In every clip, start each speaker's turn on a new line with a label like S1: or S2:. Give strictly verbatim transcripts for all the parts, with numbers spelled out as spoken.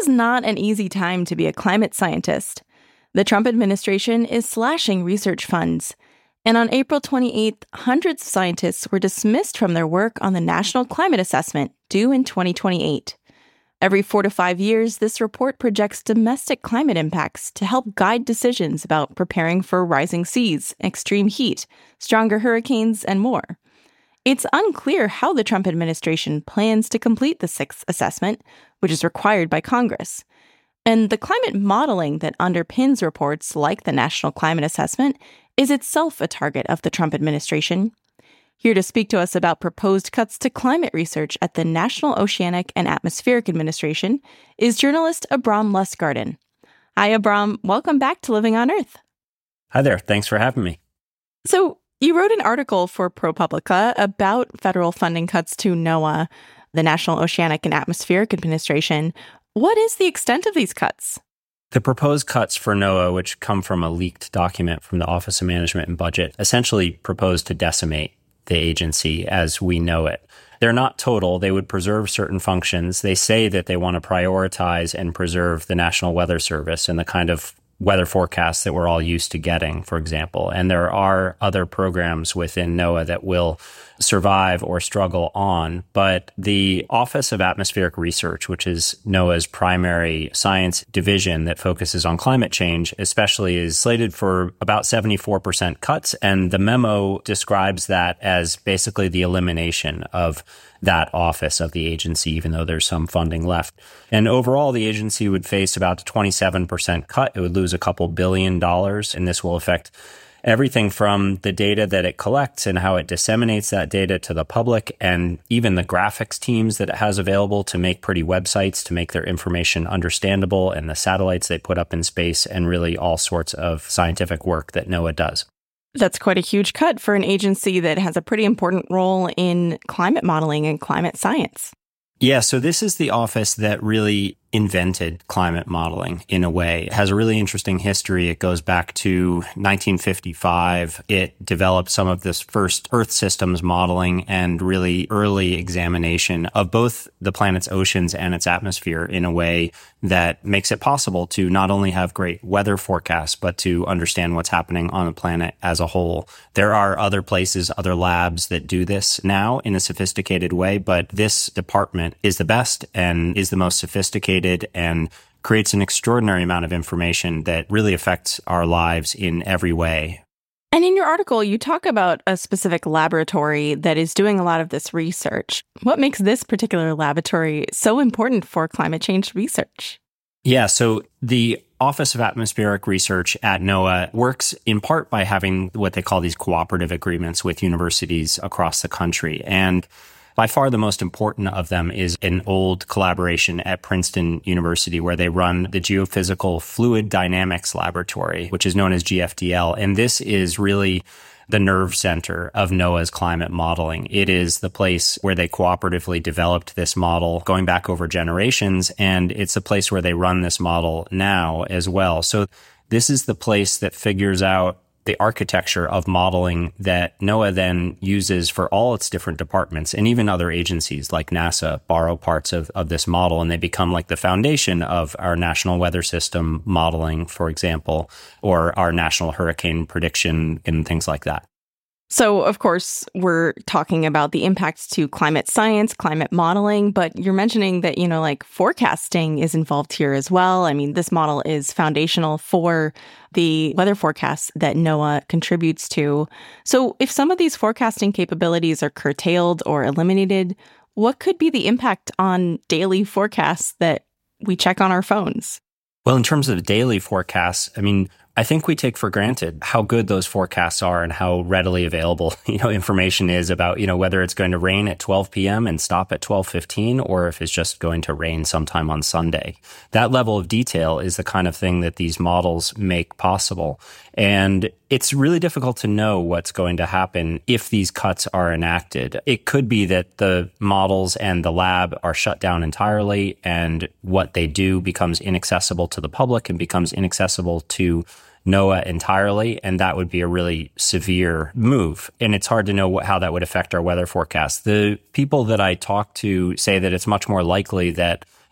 S1: is not an easy time to be a climate scientist. The Trump administration is slashing research funds. And on April twenty-eighth, hundreds of scientists were dismissed from their work on the National Climate Assessment, due in twenty twenty-eight. Every four to five years, this report projects domestic climate impacts to help guide decisions about preparing for rising seas, extreme heat, stronger hurricanes, and more. It's unclear how the Trump administration plans to complete the sixth assessment, which is required by Congress. And the climate modeling that underpins reports like the National Climate Assessment is itself a target of the Trump administration. Here to speak to us about proposed cuts to climate research at the National Oceanic and Atmospheric Administration is journalist Abram Lustgarten. Hi, Abram. Welcome back to Living on Earth.
S2: Hi there. Thanks for having me.
S1: So you wrote an article for ProPublica about federal funding cuts to NOAA, the National Oceanic and Atmospheric Administration. What is the extent of these cuts?
S2: The proposed cuts for NOAA, which come from a leaked document from the Office of Management and Budget, essentially propose to decimate the agency as we know it. They're not total. They would preserve certain functions. They say that they want to prioritize and preserve the National Weather Service and the kind of weather forecasts that we're all used to getting, for example. And there are other programs within NOAA that will survive or struggle on. But the Office of Atmospheric Research, which is NOAA's primary science division that focuses on climate change, especially is slated for about seventy-four percent cuts. And the memo describes that as basically the elimination of that office of the agency, even though there's some funding left. And overall, the agency would face about a twenty-seven percent cut. It would lose a couple billion dollars, and this will affect everything from the data that it collects and how it disseminates that data to the public, and even the graphics teams that it has available to make pretty websites to make their information understandable, and the satellites they put up in space, and really all sorts of scientific work that NOAA does.
S1: That's quite a huge cut for an agency that has a pretty important role in climate modeling and climate science.
S2: Yeah, so this is the office that really invented climate modeling in a way. It has a really interesting history. It goes back to nineteen fifty-five. It developed some of this first Earth systems modeling and really early examination of both the planet's oceans and its atmosphere in a way that makes it possible to not only have great weather forecasts, but to understand what's happening on the planet as a whole. There are other places, other labs that do this now in a sophisticated way, but this department is the best and is the most sophisticated and creates an extraordinary amount of information that really affects our lives in every way.
S1: And in your article, you talk about a specific laboratory that is doing a lot of this research. What makes this particular laboratory so important for climate change research?
S2: Yeah, so the Office of Atmospheric Research at NOAA works in part by having what they call these cooperative agreements with universities across the country. And by far the most important of them is an old collaboration at Princeton University where they run the Geophysical Fluid Dynamics Laboratory, which is known as G F D L. And this is really the nerve center of NOAA's climate modeling. It is the place where they cooperatively developed this model going back over generations, and it's the place where they run this model now as well. So this is the place that figures out the architecture of modeling that NOAA then uses for all its different departments, and even other agencies like NASA borrow parts of, of this model, and they become like the foundation of our National Weather System modeling, for example, or our National Hurricane Prediction and things like that.
S1: So, of course, we're talking about the impacts to climate science, climate modeling, but you're mentioning that, you know, like forecasting is involved here as well. I mean, this model is foundational for the weather forecasts that NOAA contributes to. So if some of these forecasting capabilities are curtailed or eliminated, what could be the impact on daily forecasts that we check on our phones?
S2: Well, in terms of daily forecasts, I mean, I think we take for granted how good those forecasts are and how readily available, you know, information is about, you know, whether it's going to rain at twelve p.m. and stop at twelve fifteen, or if it's just going to rain sometime on Sunday. That level of detail is the kind of thing that these models make possible. And it's really difficult to know what's going to happen if these cuts are enacted. It could be that the models and the lab are shut down entirely, and what they do becomes inaccessible to the public and becomes inaccessible to NOAA entirely, and that would be a really severe move. And it's hard to know what, how that would affect our weather forecast. The people that I talk to say that it's much more likely that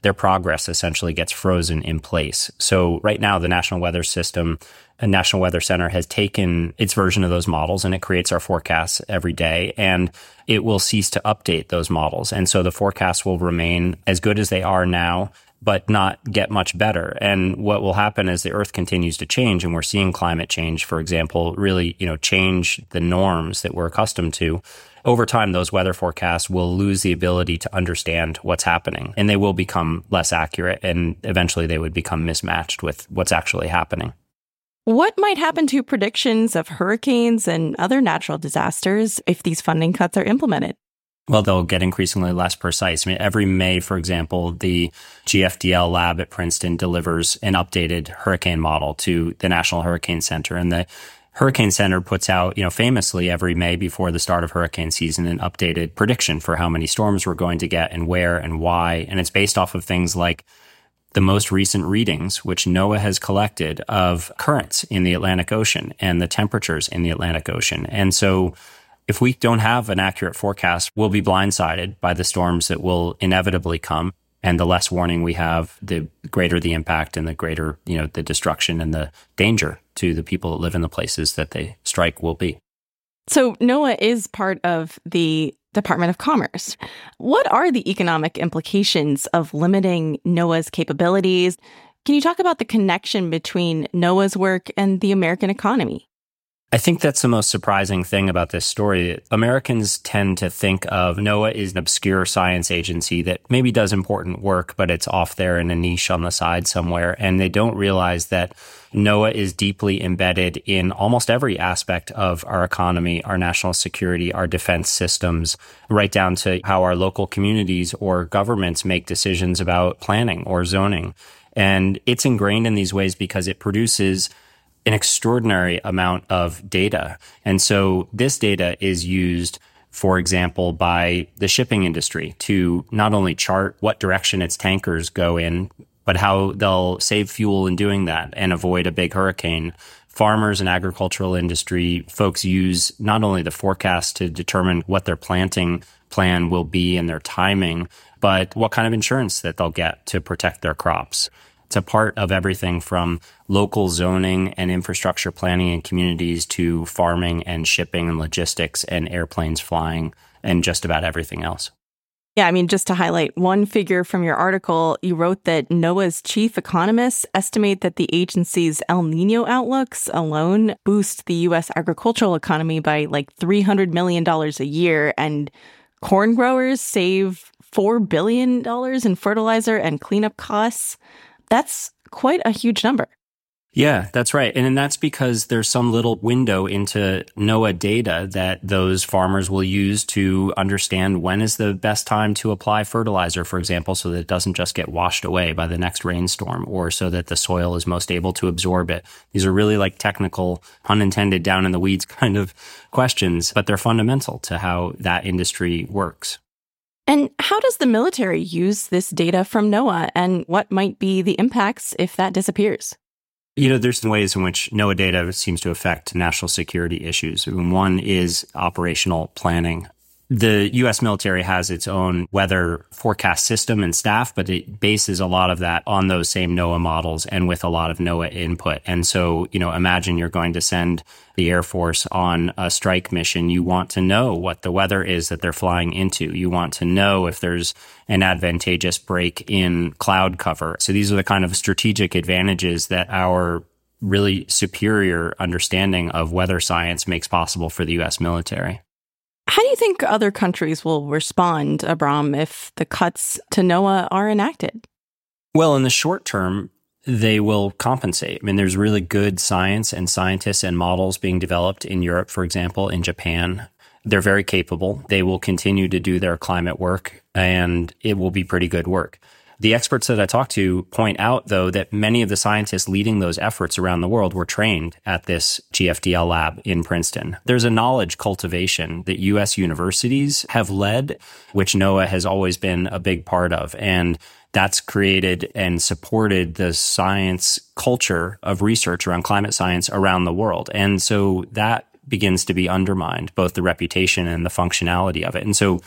S2: their progress essentially gets frozen in place. So right now, the National Weather System, a National Weather Center has taken its version of those models and it creates our forecasts every day, and it will cease to update those models. And so the forecasts will remain as good as they are now, but not get much better. And what will happen as the Earth continues to change, and we're seeing climate change, for example, really, you know, change the norms that we're accustomed to. Over time, those weather forecasts will lose the ability to understand what's happening, and they will become less accurate, and eventually they would become mismatched with what's actually happening.
S1: What might happen to predictions of hurricanes and other natural disasters if these funding cuts are implemented?
S2: Well, they'll get increasingly less precise. I mean, every May, for example, the G F D L lab at Princeton delivers an updated hurricane model to the National Hurricane Center. And the Hurricane Center puts out, you know, famously every May before the start of hurricane season, an updated prediction for how many storms we're going to get and where and why. And it's based off of things like the most recent readings, which NOAA has collected, of currents in the Atlantic Ocean and the temperatures in the Atlantic Ocean. And so if we don't have an accurate forecast, we'll be blindsided by the storms that will inevitably come. And the less warning we have, the greater the impact and the greater, you know, the destruction and the danger to the people that live in the places that they strike will be.
S1: So NOAA is part of the Department of Commerce. What are the economic implications of limiting NOAA's capabilities? Can you talk about the connection between NOAA's work and the American economy?
S2: I think that's the most surprising thing about this story. Americans tend to think of NOAA as an obscure science agency that maybe does important work, but it's off there in a niche on the side somewhere. And they don't realize that NOAA is deeply embedded in almost every aspect of our economy, our national security, our defense systems, right down to how our local communities or governments make decisions about planning or zoning. And it's ingrained in these ways because it produces an extraordinary amount of data. And so this data is used, for example, by the shipping industry to not only chart what direction its tankers go in, but how they'll save fuel in doing that and avoid a big hurricane. Farmers and agricultural industry folks use not only the forecast to determine what their planting plan will be and their timing, but what kind of insurance that they'll get to protect their crops. It's a part of everything from local zoning and infrastructure planning in communities to farming and shipping and logistics and airplanes flying and just about everything else.
S1: Yeah, I mean, just to highlight one figure from your article, you wrote that NOAA's chief economists estimate that the agency's El Nino outlooks alone boost the U S agricultural economy by like three hundred million dollars a year, and corn growers save four billion dollars in fertilizer and cleanup costs. That's quite a huge number.
S2: Yeah, that's right. And, and that's because there's some little window into NOAA data that those farmers will use to understand when is the best time to apply fertilizer, for example, so that it doesn't just get washed away by the next rainstorm, or so that the soil is most able to absorb it. These are really like technical, unintended, down in the weeds kind of questions, but they're fundamental to how that industry works.
S1: And how does the military use this data from NOAA, and what might be the impacts if that disappears?
S2: You know, there's ways in which NOAA data seems to affect national security issues. One is operational planning. The U S military has its own weather forecast system and staff, but it bases a lot of that on those same NOAA models and with a lot of NOAA input. And so, you know, imagine you're going to send the Air Force on a strike mission. You want to know what the weather is that they're flying into. You want to know if there's an advantageous break in cloud cover. So these are the kind of strategic advantages that our really superior understanding of weather science makes possible for the U S military.
S1: How do you think other countries will respond, Abram, if the cuts to NOAA are enacted?
S2: Well, in the short term, they will compensate. I mean, there's really good science and scientists and models being developed in Europe, for example, in Japan. They're very capable. They will continue to do their climate work, and it will be pretty good work. The experts that I talked to point out, though, that many of the scientists leading those efforts around the world were trained at this G F D L lab in Princeton. There's a knowledge cultivation that U S universities have led, which NOAA has always been a big part of. And that's created and supported the science culture of research around climate science around the world. And so that begins to be undermined, both the reputation and the functionality of it. And so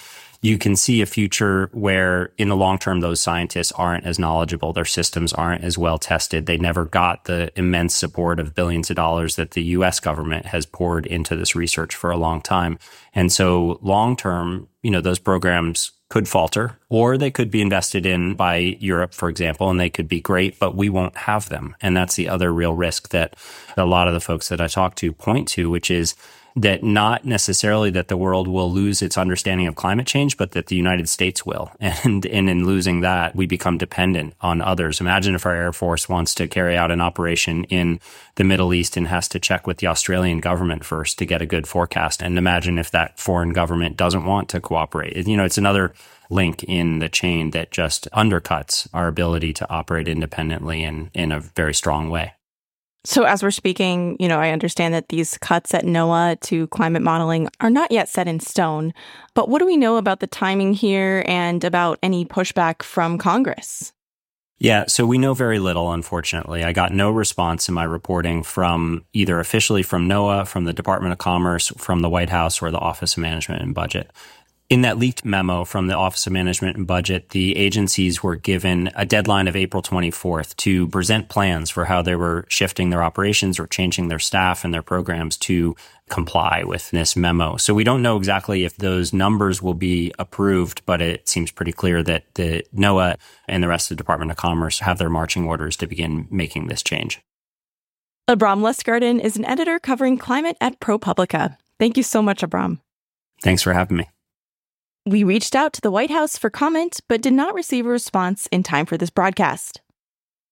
S2: you can see a future where in the long term, those scientists aren't as knowledgeable. Their systems aren't as well tested. They never got the immense support of billions of dollars that the U S government has poured into this research for a long time. And so long term, you know, those programs could falter, or they could be invested in by Europe, for example, and they could be great, but we won't have them. And that's the other real risk that a lot of the folks that I talk to point to, which is that not necessarily that the world will lose its understanding of climate change, but that the United States will. And, and in losing that, we become dependent on others. Imagine if our Air Force wants to carry out an operation in the Middle East and has to check with the Australian government first to get a good forecast. And imagine if that foreign government doesn't want to cooperate. You know, it's another link in the chain that just undercuts our ability to operate independently and in a very strong way.
S1: So as we're speaking, you know, I understand that these cuts at NOAA to climate modeling are not yet set in stone. But what do we know about the timing here and about any pushback from Congress?
S2: Yeah, so we know very little, unfortunately. I got no response in my reporting from either officially from NOAA, from the Department of Commerce, from the White House, or the Office of Management and Budget. In that leaked memo from the Office of Management and Budget, the agencies were given a deadline of April twenty-fourth to present plans for how they were shifting their operations or changing their staff and their programs to comply with this memo. So we don't know exactly if those numbers will be approved, but it seems pretty clear that the NOAA and the rest of the Department of Commerce have their marching orders to begin making this change.
S1: Abram Lustgarten is an editor covering climate at ProPublica. Thank you so much, Abram.
S2: Thanks for having me.
S1: We reached out to the White House for comment, but did not receive a response in time for this broadcast.